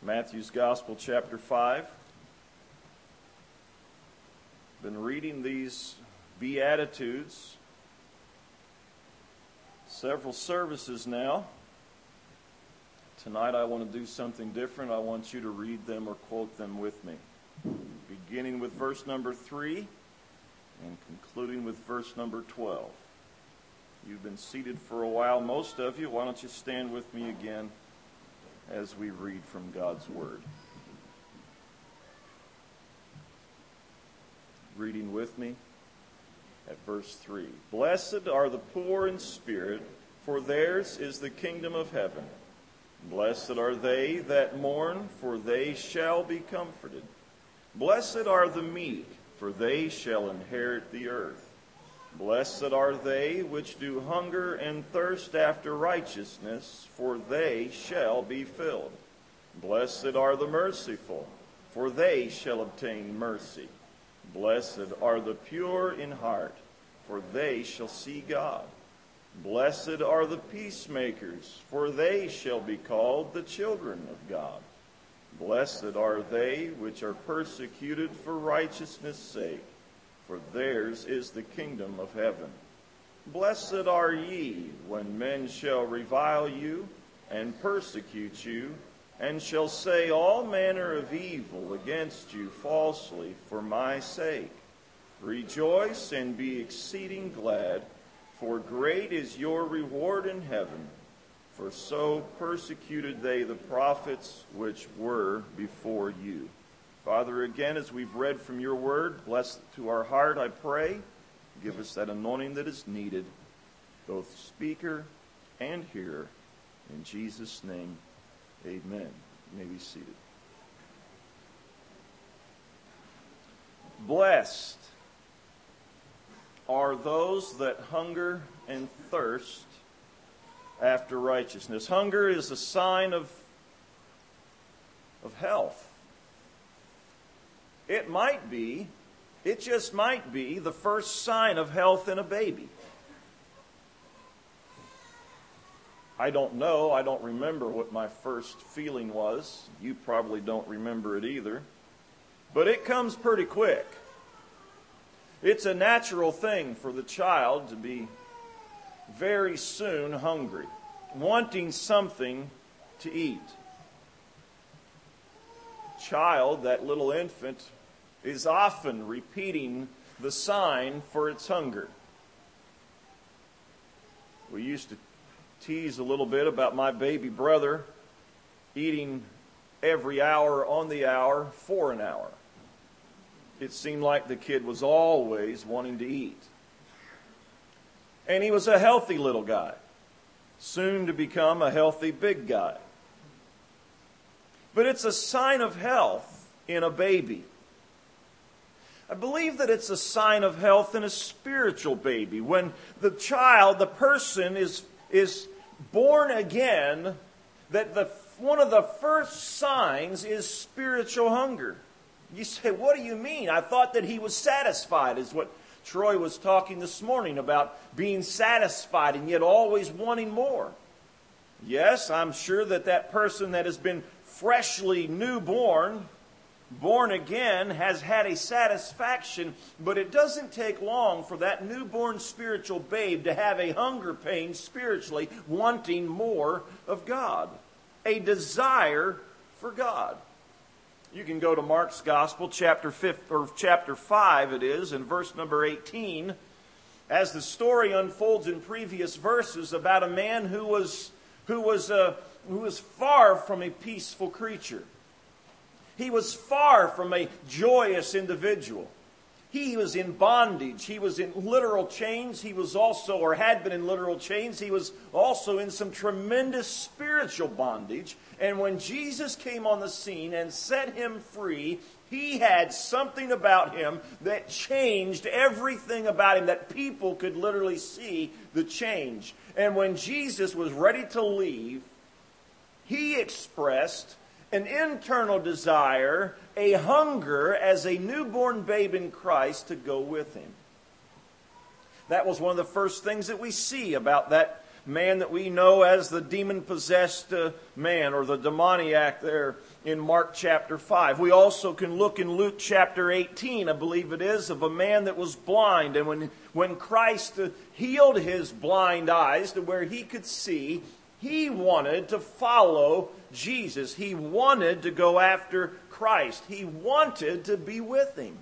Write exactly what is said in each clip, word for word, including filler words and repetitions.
Matthew's Gospel, chapter five. Been reading these Beatitudes several services now. Tonight I want to do something different. I want you to read them or quote them with me. Beginning with verse number three and concluding with verse number twelve. You've been seated for a while, most of you. Why don't you stand with me again as we read from God's Word. Reading with me at verse three. Blessed are the poor in spirit, for theirs is the kingdom of heaven. Blessed are they that mourn, for they shall be comforted. Blessed are the meek, for they shall inherit the earth. Blessed are they which do hunger and thirst after righteousness, for they shall be filled. Blessed are the merciful, for they shall obtain mercy. Blessed are the pure in heart, for they shall see God. Blessed are the peacemakers, for they shall be called the children of God. Blessed are they which are persecuted for righteousness' sake, for theirs is the kingdom of heaven. Blessed are ye when men shall revile you and persecute you, and shall say all manner of evil against you falsely for my sake. Rejoice and be exceeding glad, for great is your reward in heaven. For so persecuted they the prophets which were before you. Father, again, as we've read from your word, bless it to our heart, I pray. Give us that anointing that is needed, both speaker and hearer. In Jesus' name, amen. You may be seated. Blessed are those that hunger and thirst after righteousness. Hunger is a sign of, of health. It might be, it just might be, the first sign of health in a baby. I don't know. I don't remember what my first feeling was. You probably don't remember it either. But it comes pretty quick. It's a natural thing for the child to be very soon hungry, wanting something to eat. Child, that little infant, is often repeating the sign for its hunger. We used to tease a little bit about my baby brother eating every hour on the hour for an hour. It seemed like the kid was always wanting to eat. And he was a healthy little guy, soon to become a healthy big guy. But it's a sign of health in a baby. I believe that it's a sign of health in a spiritual baby. When the child, the person is, is born again, that the one of the first signs is spiritual hunger. You say, what do you mean? I thought that he was satisfied, is what Troy was talking this morning about, being satisfied and yet always wanting more. Yes, I'm sure that that person that has been freshly newborn, born again, has had a satisfaction, but it doesn't take long for that newborn spiritual babe to have a hunger pain spiritually, wanting more of God, a desire for God. You can go to Mark's Gospel, chapter fifth, or chapter five it is, and verse number eighteen, as the story unfolds in previous verses about a man who was who was uh, who was far from a peaceful creature. He was far from a joyous individual. He was in bondage. He was in literal chains. He was also, or had been in literal chains, he was also in some tremendous spiritual bondage. And when Jesus came on the scene and set him free, he had something about him that changed everything about him, that people could literally see the change. And when Jesus was ready to leave, he expressed an internal desire, a hunger as a newborn babe in Christ to go with him. That was one of the first things that we see about that, man that we know as the demon-possessed uh, man, or the demoniac there in Mark chapter five. We also can look in Luke chapter eighteen, I believe it is, of a man that was blind. And when, when Christ uh, healed his blind eyes to where he could see, he wanted to follow Jesus. He wanted to go after Christ. He wanted to be with him.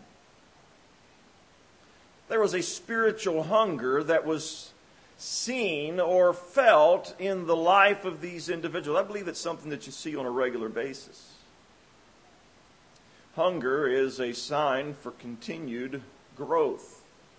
There was a spiritual hunger that was seen or felt in the life of these individuals. I believe it's something that you see on a regular basis. Hunger is a sign for continued growth.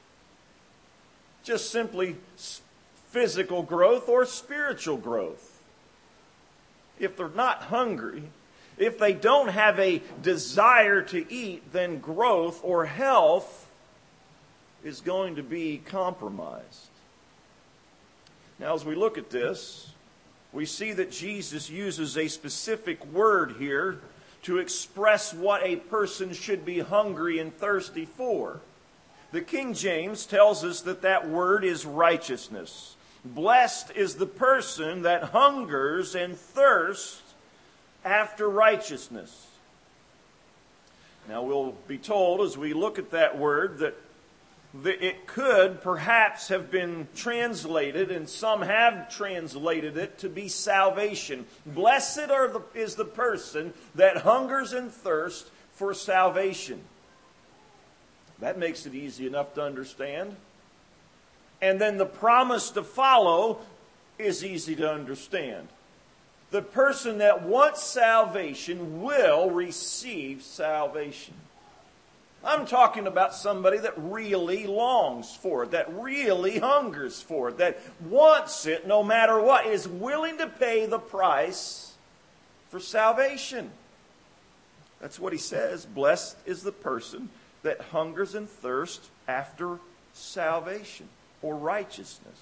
Just simply physical growth or spiritual growth. If they're not hungry, if they don't have a desire to eat, then growth or health is going to be compromised. Now, as we look at this, we see that Jesus uses a specific word here to express what a person should be hungry and thirsty for. The King James tells us that that word is righteousness. Blessed is the person that hungers and thirsts after righteousness. Now, we'll be told as we look at that word that it could perhaps have been translated, and some have translated it to be salvation. Blessed are the, is the person that hungers and thirsts for salvation. That makes it easy enough to understand. And then the promise to follow is easy to understand. The person that wants salvation will receive salvation. I'm talking about somebody that really longs for it, that really hungers for it, that wants it no matter what, is willing to pay the price for salvation. That's what he says. Blessed is the person that hungers and thirsts after salvation or righteousness.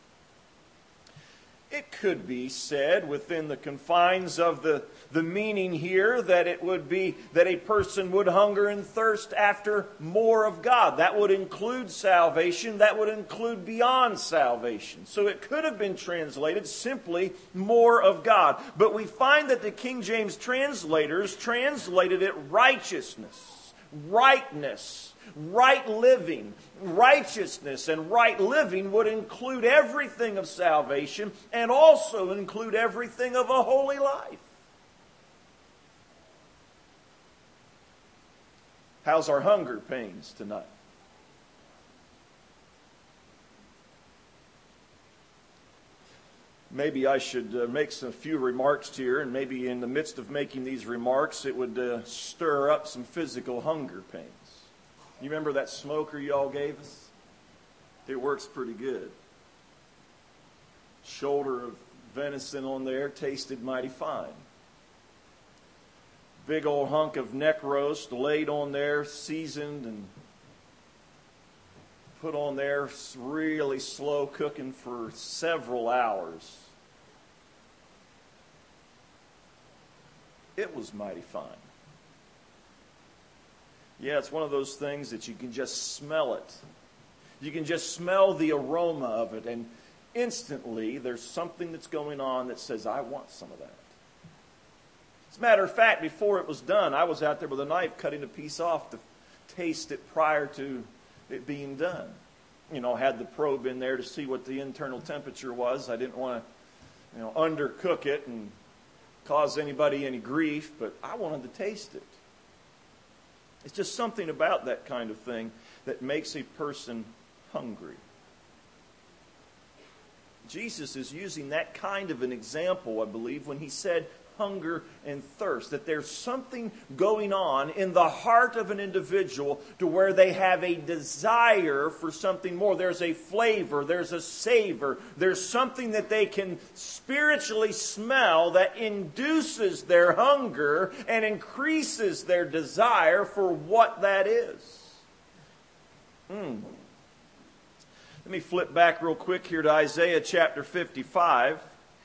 It could be said within the confines of the, the meaning here that it would be that a person would hunger and thirst after more of God. That would include salvation. That would include beyond salvation. So it could have been translated simply more of God. But we find that the King James translators translated it righteousness, rightness, right living. Righteousness and right living would include everything of salvation and also include everything of a holy life. How's our hunger pains tonight? Maybe I should uh, make some few remarks here, and maybe in the midst of making these remarks, it would uh, stir up some physical hunger pains. You remember that smoker y'all gave us? It works pretty good. Shoulder of venison on there, tasted mighty fine. Big old hunk of neck roast laid on there, seasoned and put on there, really slow cooking for several hours. It was mighty fine. Yeah, it's one of those things that you can just smell it. You can just smell the aroma of it, and instantly there's something that's going on that says, I want some of that. As a matter of fact, before it was done, I was out there with a knife cutting a piece off to taste it prior to it being done. You know, had the probe in there to see what the internal temperature was. I didn't want to, you know, undercook it and cause anybody any grief, but I wanted to taste it. It's just something about that kind of thing that makes a person hungry. Jesus is using that kind of an example, I believe, when he said hunger and thirst, that there's something going on in the heart of an individual to where they have a desire for something more. There's a flavor, there's a savor, there's something that they can spiritually smell that induces their hunger and increases their desire for what that is. Hmm. Let me flip back real quick here to Isaiah chapter fifty-five.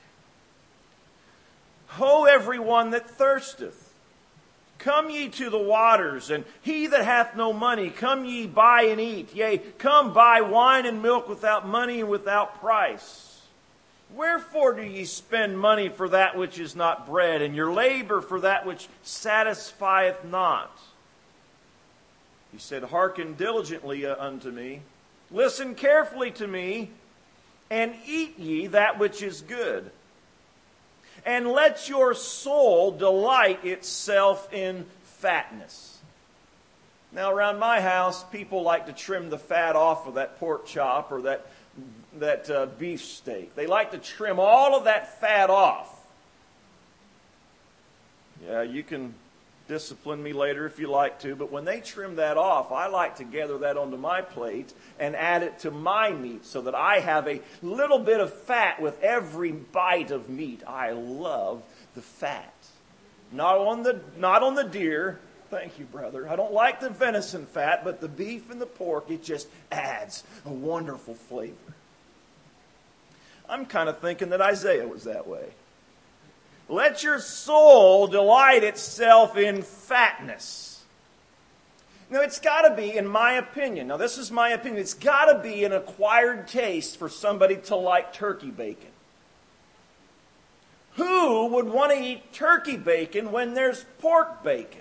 Ho, everyone that thirsteth, come ye to the waters, and he that hath no money, come ye buy and eat. Yea, come buy wine and milk without money and without price. Wherefore do ye spend money for that which is not bread, and your labor for that which satisfieth not? He said, Hearken diligently unto me, listen carefully to me, and eat ye that which is good. And let your soul delight itself in fatness. Now, around my house, people like to trim the fat off of that pork chop or that that uh, beef steak. They like to trim all of that fat off. Yeah, you can discipline me later if you like to, but when they trim that off, I like to gather that onto my plate and add it to my meat so that I have a little bit of fat with every bite of meat. I love the fat. Not on the, not on the deer. Thank you, brother. I don't like the venison fat, but the beef and the pork, it just adds a wonderful flavor. I'm kind of thinking that Isaiah was that way. Let your soul delight itself in fatness. Now, it's got to be, in my opinion, now this is my opinion, it's got to be an acquired taste for somebody to like turkey bacon. Who would want to eat turkey bacon when there's pork bacon?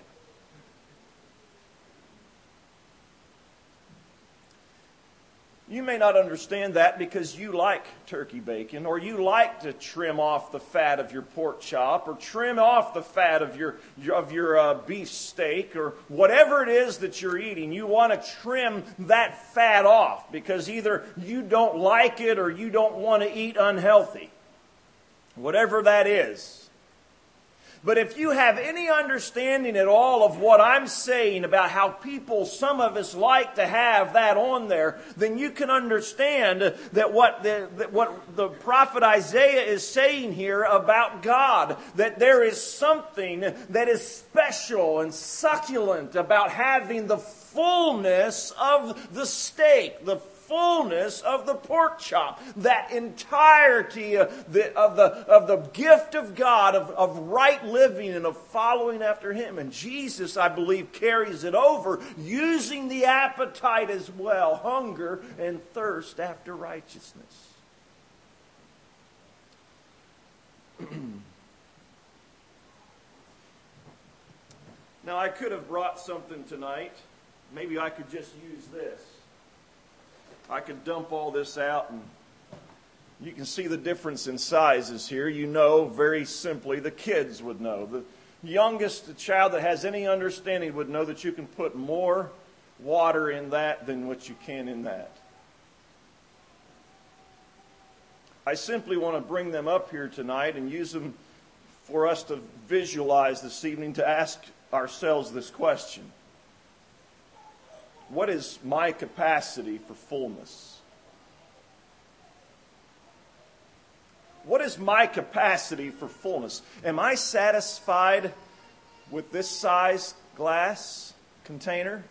You may not understand that because you like turkey bacon, or you like to trim off the fat of your pork chop, or trim off the fat of your of your uh, beef steak, or whatever it is that you're eating. You want to trim that fat off because either you don't like it or you don't want to eat unhealthy. Whatever that is. But if you have any understanding at all of what I'm saying about how people, some of us like to have that on there, then you can understand that what the, that what the prophet Isaiah is saying here about God, that there is something that is special and succulent about having the fullness of the steak, the fullness of the pork chop, that entirety of the, of the, of the gift of God, of, of right living and of following after Him. And Jesus, I believe, carries it over, using the appetite as well, hunger and thirst after righteousness. Now, I could have brought something tonight. Maybe I could just use this. I could dump all this out, and you can see the difference in sizes here. You know, very simply, the kids would know. The youngest child that has any understanding would know that you can put more water in that than what you can in that. I simply want to bring them up here tonight and use them for us to visualize this evening, to ask ourselves this question. What is my capacity for fullness? What is my capacity for fullness? Am I satisfied with this size glass container?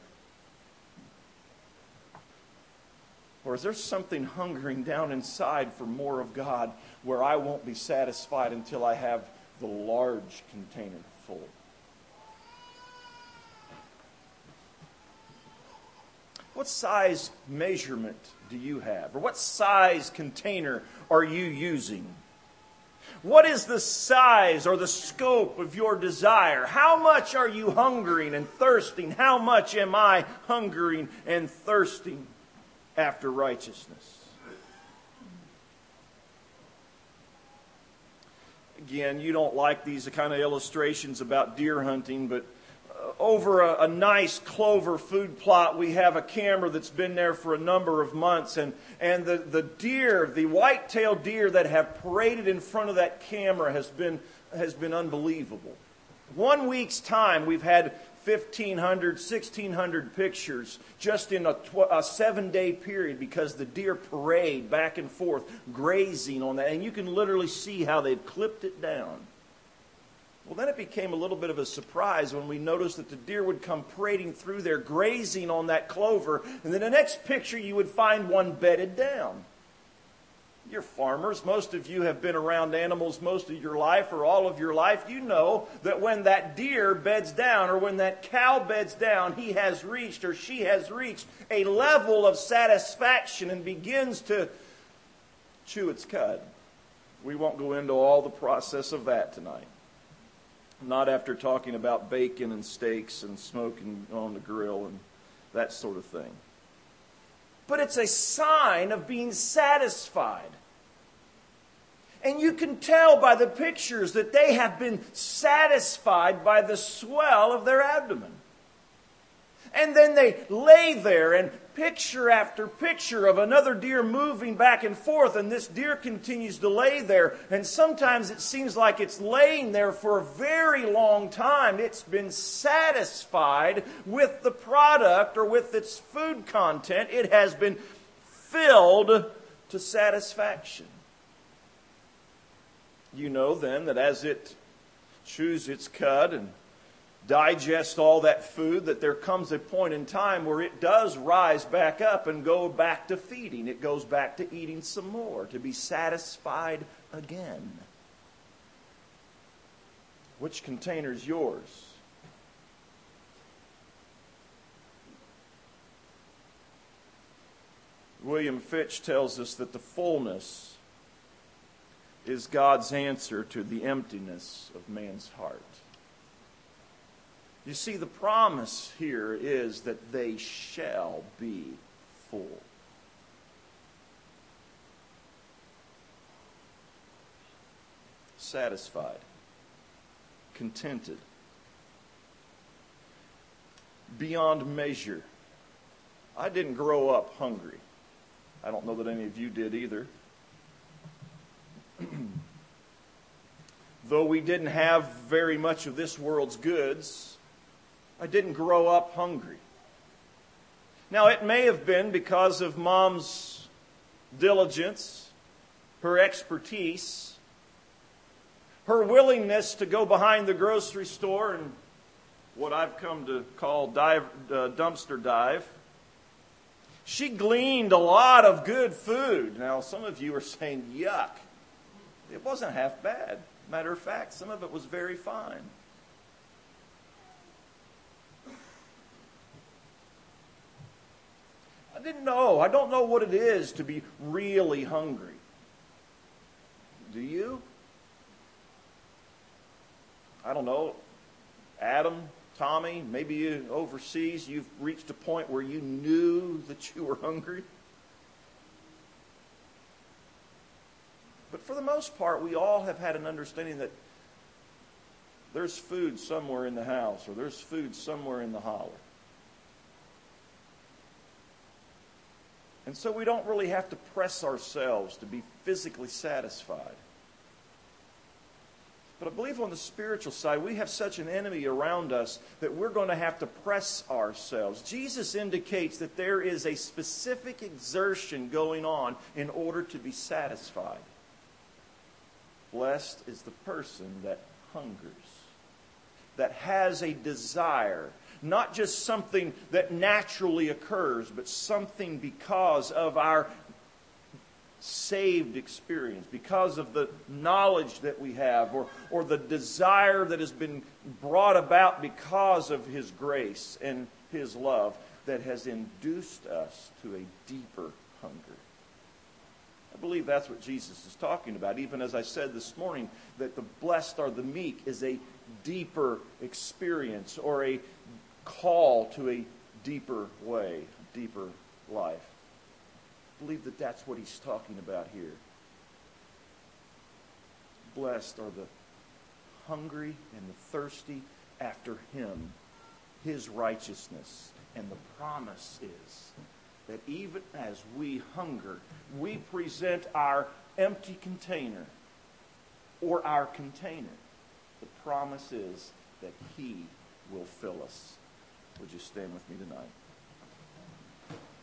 Or is there something hungering down inside for more of God where I won't be satisfied until I have the large container full? What size measurement do you have? Or what size container are you using? What is the size or the scope of your desire? How much are you hungering and thirsting? How much am I hungering and thirsting after righteousness? Again, you don't like these kind of illustrations about deer hunting, but over a, a nice clover food plot, we have a camera that's been there for a number of months, and, and the, the deer, the white-tailed deer that have paraded in front of that camera has been, has been unbelievable. One week's time, we've had fifteen hundred, sixteen hundred pictures just in a, tw- a seven-day period because the deer parade back and forth, grazing on that, and you can literally see how they've clipped it down. Well, then it became a little bit of a surprise when we noticed that the deer would come parading through there, grazing on that clover, and then the next picture you would find one bedded down. You're farmers. Most of you have been around animals most of your life or all of your life. You know that when that deer beds down or when that cow beds down, he has reached or she has reached a level of satisfaction and begins to chew its cud. We won't go into all the process of that tonight. Not after talking about bacon and steaks and smoking on the grill and that sort of thing. But it's a sign of being satisfied. And you can tell by the pictures that they have been satisfied by the swell of their abdomen. And then they lay there, and picture after picture of another deer moving back and forth, and this deer continues to lay there. And sometimes it seems like it's laying there for a very long time. It's been satisfied with the product or with its food content. It has been filled to satisfaction. You know then that as it chews its cud and digests all that food, that there comes a point in time where it does rise back up and go back to feeding. It goes back to eating some more, to be satisfied again. Which container is yours? William Fitch tells us that the fullness is God's answer to the emptiness of man's heart. You see, the promise here is that they shall be full. Satisfied. Contented. Beyond measure. I didn't grow up hungry. I don't know that any of you did either. Though we didn't have very much of this world's goods, I didn't grow up hungry. Now, it may have been because of Mom's diligence, her expertise, her willingness to go behind the grocery store and what I've come to call dive, uh, dumpster dive. She gleaned a lot of good food. Now, some of you are saying, yuck. It wasn't half bad. Matter of fact, some of it was very fine. I didn't know. I don't know what it is to be really hungry. Do you? I don't know. Adam, Tommy, maybe you overseas, you've reached a point where you knew that you were hungry. But for the most part, we all have had an understanding that there's food somewhere in the house or there's food somewhere in the holler. And so we don't really have to press ourselves to be physically satisfied. But I believe on the spiritual side, we have such an enemy around us that we're going to have to press ourselves. Jesus indicates that there is a specific exertion going on in order to be satisfied. Blessed is the person that hungers, that has a desire, not just something that naturally occurs, but something because of our saved experience, because of the knowledge that we have, or, or the desire that has been brought about because of His grace and His love that has induced us to a deeper hunger. I believe that's what Jesus is talking about. Even as I said this morning, that the blessed are the meek is a deeper experience or a call to a deeper way, a deeper life. I believe that that's what he's talking about here. Blessed are the hungry and the thirsty after Him, His righteousness. And the promise is that even as we hunger, we present our empty container or our container. The promise is that He will fill us. Would you stand with me tonight?